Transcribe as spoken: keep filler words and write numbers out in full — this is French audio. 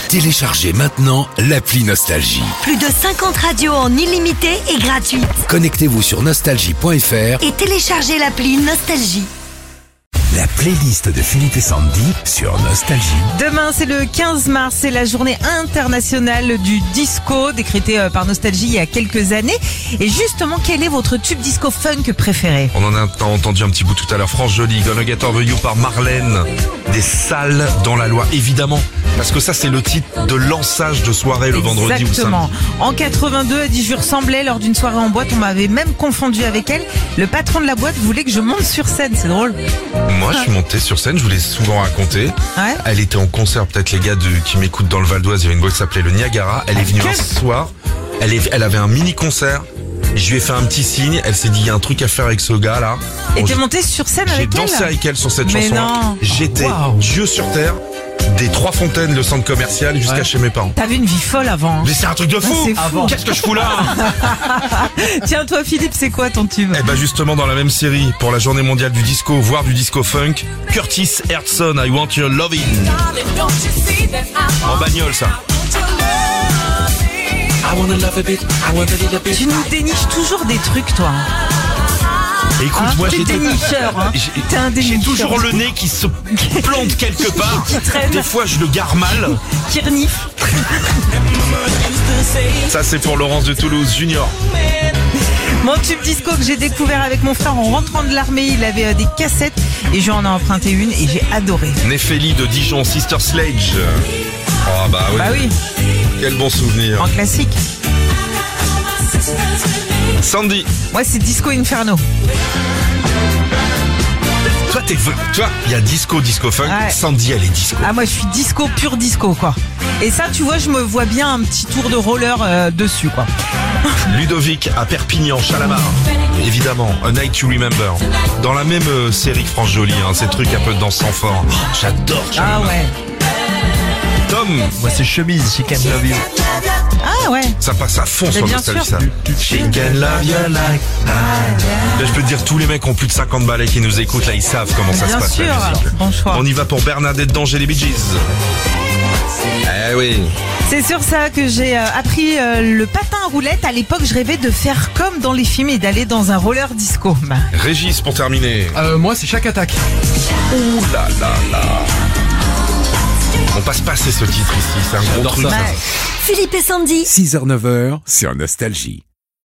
Téléchargez maintenant l'appli Nostalgie. Plus de cinquante radios en illimité et gratuite. Connectez-vous sur nostalgie point f r Et téléchargez l'appli Nostalgie. La playlist de Philippe et Sandy sur Nostalgie. Demain, c'est le quinze mars, c'est la journée internationale du disco, décrétée par Nostalgie il y a quelques années. Et justement, quel est votre tube disco funk préféré? On en a entendu un petit bout tout à l'heure. France Jolie, Gonna Get Over You par Marlène. Des salles dans la loi, évidemment. Parce que ça, c'est le titre de lançage de soirée le vendredi ou le samedi. Exactement. En quatre-vingt-deux, elle dit, je lui ressemblais lors d'une soirée en boîte. On m'avait même confondu avec elle. Le patron de la boîte voulait que je monte sur scène. C'est drôle. Moi, je suis monté sur scène, je vous l'ai souvent raconté. Ouais. Elle était en concert, peut-être les gars de, qui m'écoutent dans le Val d'Oise, il y avait une boîte qui s'appelait le Niagara. Elle est venue Quel... un soir, elle, est, elle avait un mini-concert. Je lui ai fait un petit signe, elle s'est dit, il y a un truc à faire avec ce gars-là. Et Bon, t'es monté sur scène avec elle? J'ai dansé avec elle sur cette Mais chanson-là. non. J'étais Wow. Dieu sur terre, des Trois Fontaines, le centre commercial, jusqu'à Ouais. chez mes parents. T'avais une vie folle avant. Hein. Mais c'est un truc de fou! C'est fou. Qu'est-ce que je fous là? Tiens, toi, Philippe, c'est quoi ton tube? Eh ben justement dans la même série, pour la journée mondiale du disco, voire du disco funk, Curtis Herdson, I Want Your Lovin'. En bagnole ça. Tu nous déniches toujours des trucs, toi. Écoute, Hein, moi t'es j'ai dénicheur, hein. j'ai- T'es un j'ai dénicheur. toujours le nez qui se plante quelque part. Qui traîne. Des fois je le gare mal. Qui renifle. Ça c'est pour Laurence de Toulouse Junior. Mon tube disco que j'ai découvert avec mon frère en rentrant de l'armée, il avait euh, des cassettes et je lui en ai emprunté une et j'ai adoré. Néphélie de Dijon, Sister Sledge. Oh bah oui. Bah oui, Quel bon souvenir. en classique. Sandy, Moi, c'est Disco Inferno. toi t'es toi, il y a disco, disco funk. Ouais. Sandy elle est disco. Ah, moi, je suis disco, pur disco, quoi. Et ça, tu vois, je me vois bien un petit tour de roller euh, dessus, quoi. Ludovic à Perpignan, Chalamar. Évidemment, A Night to Remember. Dans la même euh, série que France Jolie, hein, ces trucs un peu dansant fort. Oh, j'adore Ah Chalamar. ouais. Tom, Moi c'est Chemise, She Can Love You. Ah ouais. ça passe à fond Mais sur bien Nostalgie sûr. ça. She can love you like that. Là je peux te dire, tous les mecs ont plus de cinquante balais qui nous écoutent, là ils savent comment ça Bien se passe sûr. la musique. Bon choix. On y va pour Bernadette Danger, les Bee Gees. Eh oui. C'est sur ça que j'ai euh, appris euh, le patin à roulette. À l'époque, je rêvais de faire comme dans les films et d'aller dans un roller disco. Bah, Régis pour terminer. Euh, moi c'est Chaque Attaque. Ouh là là là. On passe passer ce titre ici, c'est un gros J'adore truc. ça. bah, Philippe et Sandy. six heures neuf heures sur Nostalgie.